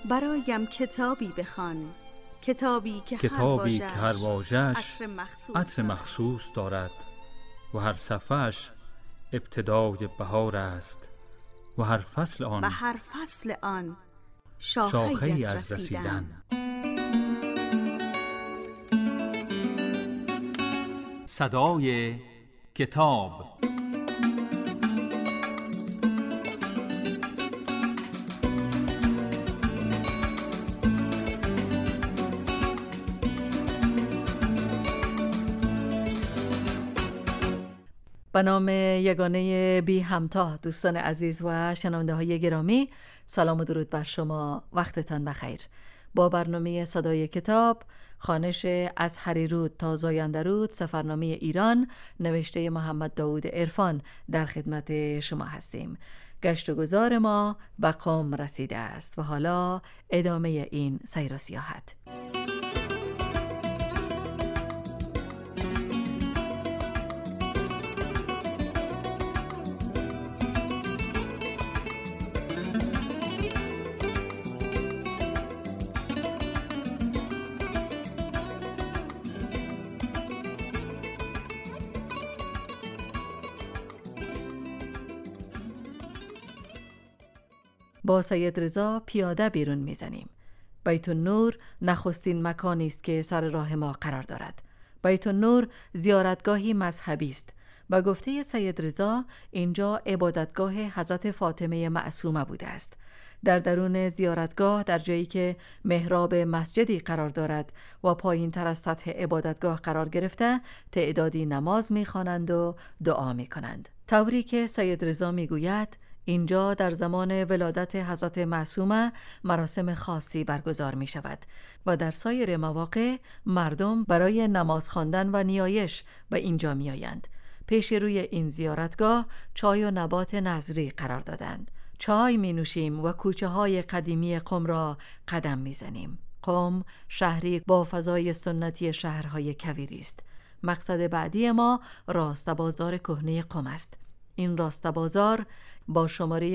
برایم کتابی بخوان، کتابی که هر واژه‌اش عطر مخصوص دارد و هر صفحه‌اش ابتدای بهار است و هر فصل آن شاخه‌ای از رسیدن. صدای کتاب. به نام یگانه بی همتا، دوستان عزیز و شنونده های گرامی، سلام و درود بر شما، وقتتان بخیر. با برنامه صدای کتاب، خوانش از هریرود تا زایندرود، سفرنامه ایران نوشته محمد داوود عرفان در خدمت شما هستیم. گشت و گذار ما به قم رسیده است و حالا ادامه این سیر و سیاحت. با سید رضا پیاده بیرون میزنیم. بیت النور نخستین مکانی است که سر راه ما قرار دارد. بیت النور زیارتگاهی مذهبی است. با گفته سید رضا اینجا عبادتگاه حضرت فاطمه معصومه بوده است. در درون زیارتگاه، در جایی که محراب مسجدی قرار دارد و پایین تر از سطح عبادتگاه قرار گرفته، تعدادی نماز میخوانند و دعا میکنند. طوری که سید رضا میگوید اینجا در زمان ولادت حضرت معصومه مراسم خاصی برگزار می شود و در سایر مواقع مردم برای نماز خواندن و نیایش به اینجا می آیند. پیش روی این زیارتگاه چای و نبات نظری قرار دادند. چای می نوشیم و کوچه های قدیمی قم را قدم می زنیم. قم شهری با فضای سنتی شهرهای کویری است. مقصد بعدی ما راسته بازار کهنه قم است. این راسته بازار با شماره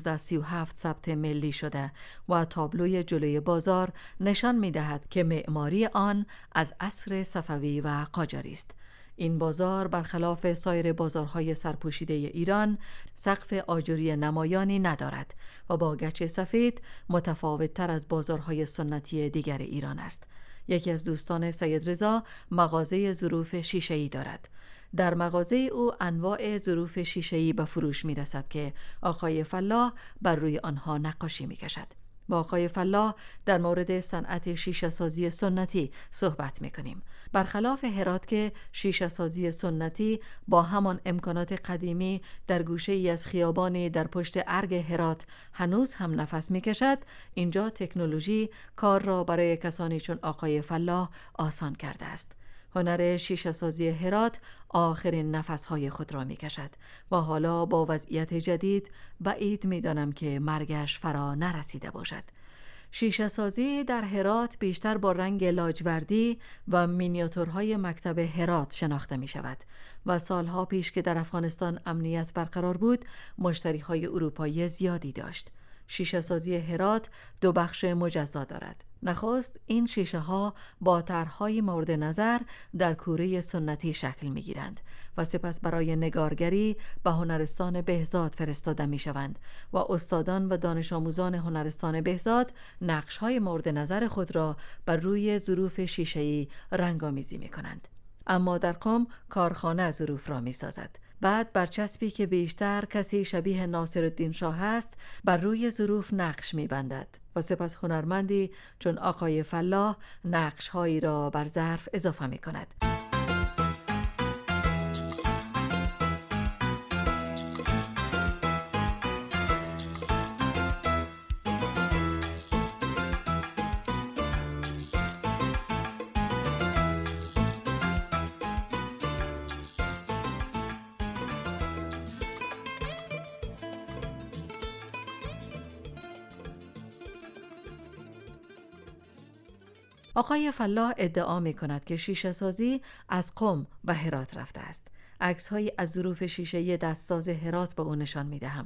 1937 ثبت ملی شده و تابلوی جلوی بازار نشان می دهد که معماری آن از عصر صفوی و قاجاری است. این بازار برخلاف سایر بازارهای سرپوشیده ایران سقف آجری نمایانی ندارد و با گچ سفید متفاوت تر از بازارهای سنتی دیگر ایران است. یکی از دوستان سید رضا مغازه ظروف شیشه‌ای دارد. در مغازه او انواع ظروف شیشه‌ای به فروش می رسد که آقای فلاح بر روی آنها نقاشی می کشد. با آقای فلاح در مورد صنعت شیشه سازی سنتی صحبت می کنیم. برخلاف هرات که شیشه سازی سنتی با همان امکانات قدیمی در گوشه ای از خیابانی در پشت ارگ هرات هنوز هم نفس می کشد، اینجا تکنولوژی کار را برای کسانی چون آقای فلاح آسان کرده است. هنر شیشه سازی هرات آخرین نفسهای خود را می کشد و حالا با وضعیت جدید بعید می دانم که مرگش فرا نرسیده باشد. شیشه سازی در هرات بیشتر با رنگ لاجوردی و مینیاتورهای مکتب هرات شناخته می شود و سالها پیش که در افغانستان امنیت برقرار بود مشتریهای اروپایی زیادی داشت. شیشه سازی هرات دو بخش مجزا دارد. نخست این شیشه ها با طرح‌های مورد نظر در کوره سنتی شکل می گیرند و سپس برای نگارگری به هنرستان بهزاد فرستاده می شوند و استادان و دانش آموزان هنرستان بهزاد نقش‌های مورد نظر خود را بر روی ظروف شیشه‌ای رنگ‌آمیزی می کنند. اما در قم کارخانه ظروف را می سازد. بعد برچسبی که بیشتر کسی شبیه ناصرالدین شاه است بر روی ظروف نقش می بندد و سپس هنرمندی چون آقای فلاح نقش هایی را بر ظرف اضافه می کند. آقای فلاح ادعا می کند که شیشه سازی از قم و هرات رفته است. عکس‌هایی از ظروف شیشه‌ای دستساز هرات به او نشان می دهم.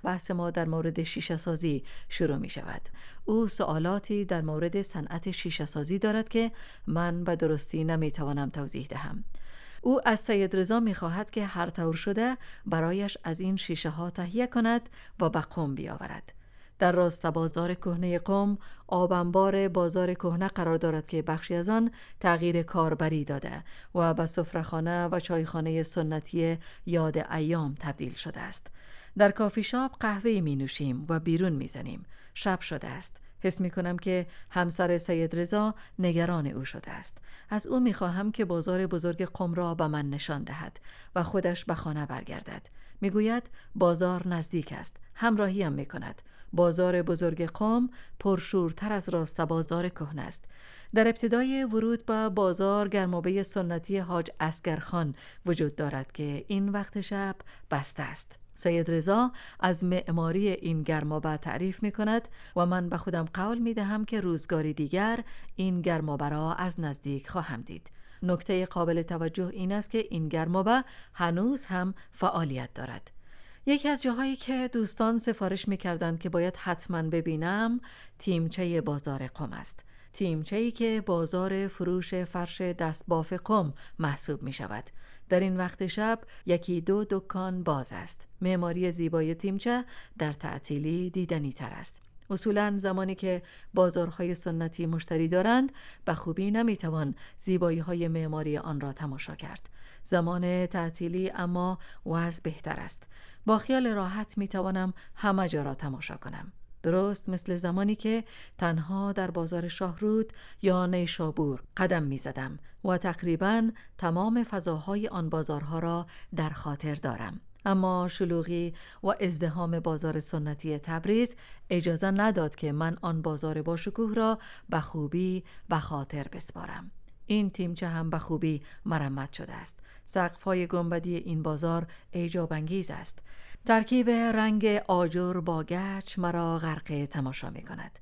بحث ما در مورد شیشه سازی شروع می شود. او سوالاتی در مورد صنعت شیشه سازی دارد که من به درستی نمی توانم توضیح دهم. او از سید رضا می خواهد که هر طور شده برایش از این شیشه ها تهیه کند و به قم بیاورد. در راست بازار کهنه قم، آب انبار بازار کهنه قرار دارد که بخشی از آن تغییر کاربری داده و به سفره‌خانه و چایخانه سنتی یاد ایام تبدیل شده است. در کافی شاپ قهوه می نوشیم و بیرون می زنیم. شب شده است. حس می کنم که همسر سید رضا نگران او شده است. از او می خواهم که بازار بزرگ قم را به من نشان دهد و خودش به خانه برگردد. می گوید بازار نزدیک است. همراهی هم می کند. بازار بزرگ قم پرشورتر از راست بازار کهنه است. در ابتدای ورود به بازار گرمابه سنتی حاج اصغرخان وجود دارد که این وقت شب بسته است. سید رضا از معماری این گرمابه تعریف می کند و من به خودم قول می دهم که روزگاری دیگر این گرمابه را از نزدیک خواهم دید. نکته قابل توجه این است که این گرمابه هنوز هم فعالیت دارد. یکی از جاهایی که دوستان سفارش می‌کردند که باید حتما ببینم تیمچه بازار قم است. تیمچه‌ای که بازار فروش فرش دستباف قم محسوب می شود. در این وقت شب یکی دو دکان باز است. معماری زیبای تیمچه در تعطیلی دیدنی تر است. اصولاً زمانی که بازارهای سنتی مشتری دارند به خوبی نمیتوان زیبایی‌های معماری آن را تماشا کرد. زمان تعطیلی اما وضع بهتر است. با خیال راحت میتوانم همه جا را تماشا کنم. درست مثل زمانی که تنها در بازار شاهرود یا نیشابور قدم میزدم و تقریباً تمام فضاهای آن بازارها را در خاطر دارم. اما شلوغی و ازدحام بازار سنتی تبریز اجازه نداد که من آن بازار با شکوه را به خوبی به خاطر بسپارم. این تیمچه هم به خوبی مرمت شده است. سقف‌های گنبدی این بازار اعجاب انگیز است. ترکیب رنگ آجر با گچ مرا غرق تماشا می کند.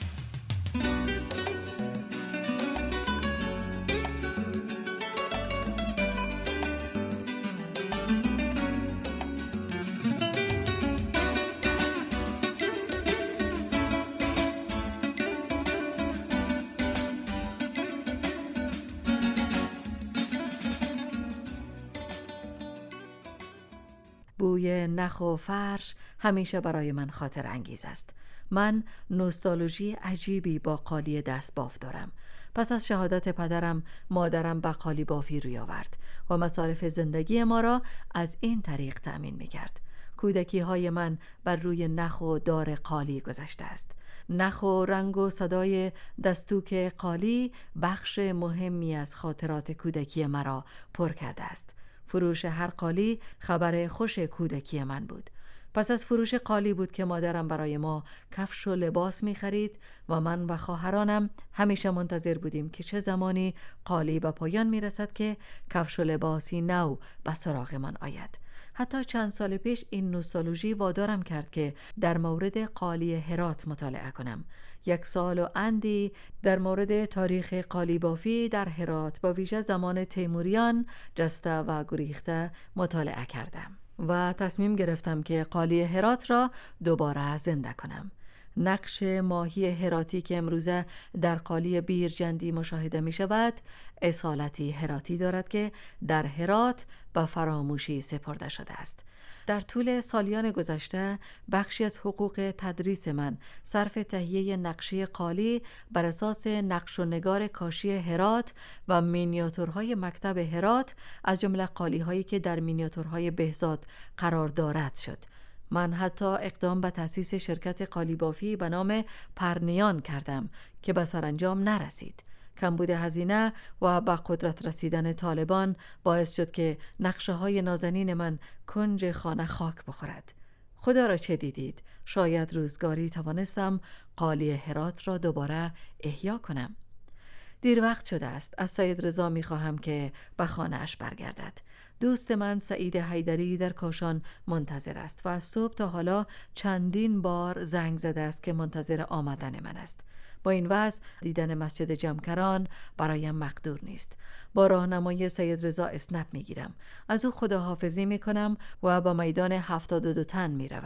بوی نخ و فرش همیشه برای من خاطر انگیز است. من نوستالژی عجیبی با قالی دست باف دارم. پس از شهادت پدرم، مادرم به قالی بافی روی آورد و مصارف زندگی ما را از این طریق تأمین می کرد. کودکی های من بر روی نخ و دار قالی گذشته است. نخ و رنگ و صدای دستوک قالی بخش مهمی از خاطرات کودکی مرا پر کرده است. فروش هر قالی خبر خوش کودکی من بود. پس از فروش قالی بود که مادرم برای ما کفش و لباس می خرید و من و خواهرانم همیشه منتظر بودیم که چه زمانی قالی به پایان می رسد که کفش و لباسی نو به سراغ من آید. حتی چند سال پیش این نوستالژی وادارم کرد که در مورد قالی هرات مطالعه کنم. 1 سال و اندی در مورد تاریخ قالی بافی در هرات با ویژه زمان تیموریان جسته و گریخته مطالعه کردم و تصمیم گرفتم که قالی هرات را دوباره زنده کنم. نقش ماهی هراتی که امروزه در قالی بیرجندی مشاهده می شود اصالتی هراتی دارد که در هرات به فراموشی سپرده شده است. در طول سالیان گذشته بخشی از حقوق تدریس من صرف تهیه نقشه قالی بر اساس نقش و نگار کاشی هرات و مینیاتورهای مکتب هرات از جمله قالی‌هایی که در مینیاتورهای بهزاد قرار دارد شد. من حتی اقدام به تأسیس شرکت قالی بافی به نام پرنیان کردم که به سرانجام نرسید. کمبود هزینه و به قدرت رسیدن طالبان باعث شد که نقشه های نازنین من کنج خانه خاک بخورد. خدا را چه دیدید؟ شاید روزگاری توانستم قالی هرات را دوباره احیا کنم. دیر وقت شده است. از سید رضا می خواهم که به خانه اش برگردد. دوست من سعید حیدری در کاشان منتظر است و از صبح تا حالا چندین بار زنگ زده است که منتظر آمدن من است. با این وضع دیدن مسجد جمکران برایم مقدور نیست. با راهنمای سید رضا اسنپ میگیرم. از او خداحافظی میکنم و با میدان 72 تن میروم.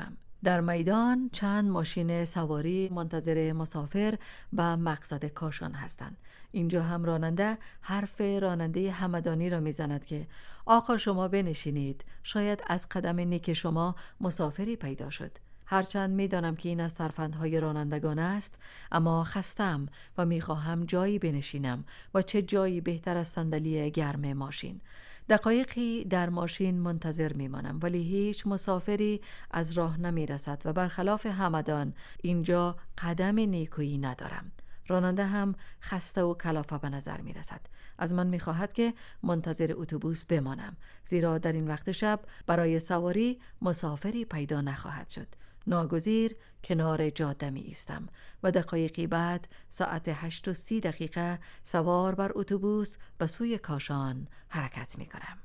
در میدان چند ماشین سواری منتظر مسافر و مقصد کاشان هستند. اینجا هم راننده حرف راننده همدانی را میزند که آقا شما بنشینید، شاید از قدم نیک شما مسافری پیدا شد. هرچند میدانم که این از ترفندهای رانندگان است، اما خستم و میخواهم جایی بنشینم و چه جایی بهتر از صندلی گرم ماشین. دقایقی در ماشین منتظر میمانم ولی هیچ مسافری از راه نمیرسد و برخلاف همدان اینجا قدم نیکویی ندارم. راننده هم خسته و کلافه به نظر می رسد. از من می خواهد که منتظر اتوبوس بمانم، زیرا در این وقت شب برای سواری مسافری پیدا نخواهد شد. ناگزیر کنار جاده می ایستم و دقایقی بعد ساعت 8:30 سوار بر اتوبوس به سوی کاشان حرکت می کنم.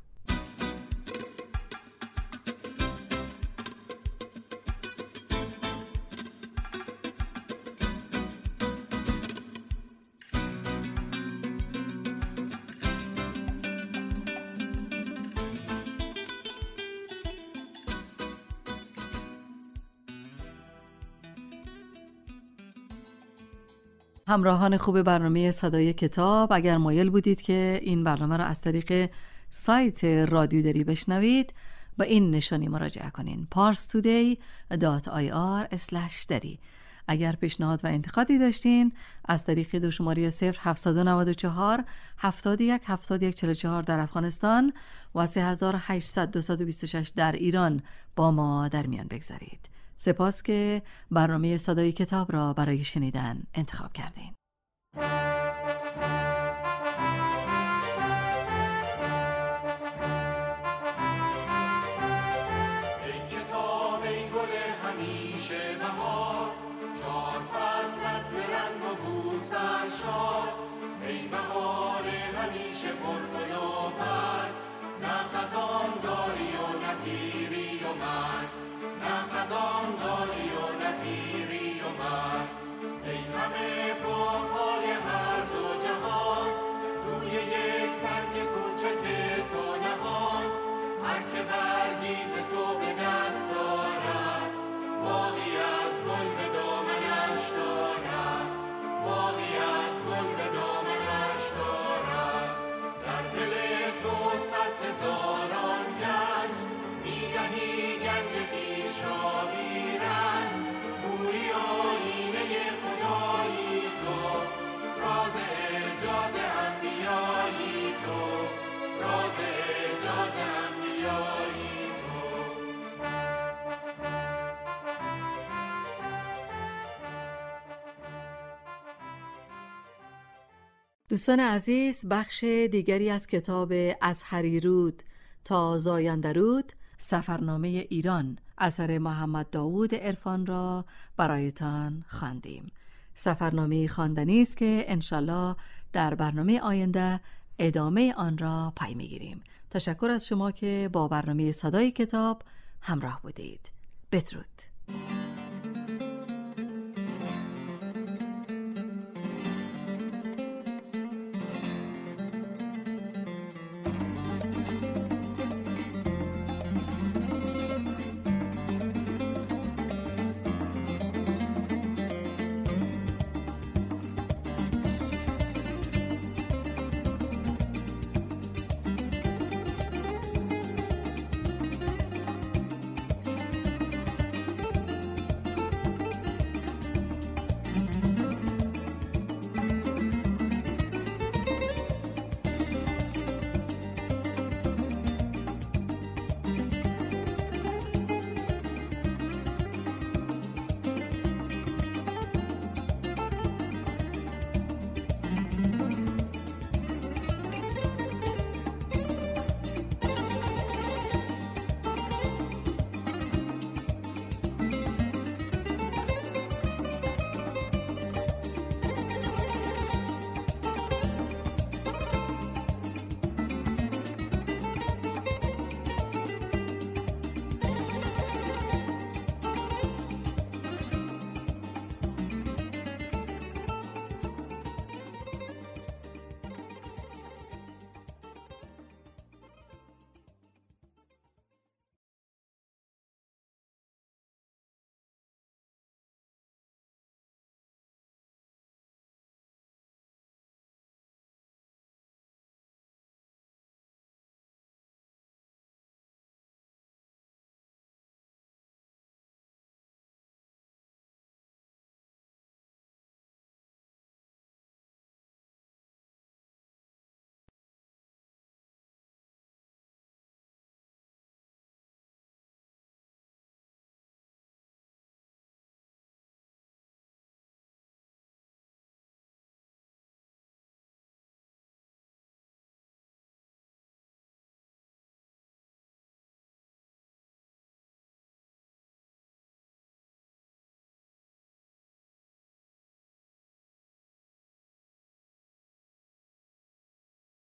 همراهان خوب برنامه صدای کتاب، اگر مایل بودید که این برنامه را از طریق سایت رادیو دری بشنوید، به این نشانی مراجعه کنین: parstoday.ir/dari. اگر پیشنهاد و انتقادی داشتین از طریق دو شماره 0794 71 71 44 در افغانستان و 3800 226 در ایران با ما در میان بگذارید. سپاس که برنامه صدای کتاب را برای شنیدن انتخاب کردین. ای کتاب ای گل همیشه بهار، 4 فصلت ز رنگ و بو سرشار. ای بهار همیشه پرگل و برگ، نه خزان داری و نه پیری و مرگ، نه خزان داری و نه پیری و مرگ. ای همه باغ‌های هر دو جهان، روی یک برگ کوچک تو نهان. هر که برگی ز تو به دست دارد، باغی از گل به دامنش دارد، باغی از گل به دامنش دارد. در دل تو 100,000 گنج، می‌دهی گنج خویش را بی رنج. گویی آیینه خدایی تو، راز اعجاز انبیایی تو، راز اعجاز انبیایی تو. دوستان عزیز، بخش دیگری از کتاب از هریرود تا زایندرود، سفرنامه ایران اثر محمد داوود عرفان را برایتان خواندیم. سفرنامه خواندنی است که انشالله در برنامه آینده ادامه آن را پی می‌گیریم. تشکر از شما که با برنامه صدای کتاب همراه بودید. بدرود.